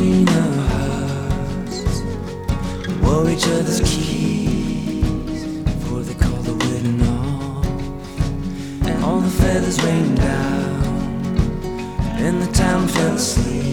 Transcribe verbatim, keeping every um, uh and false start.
between our hearts, wore each other's keys before they called the wedding off. And all the feathers rained down and the town fell asleep.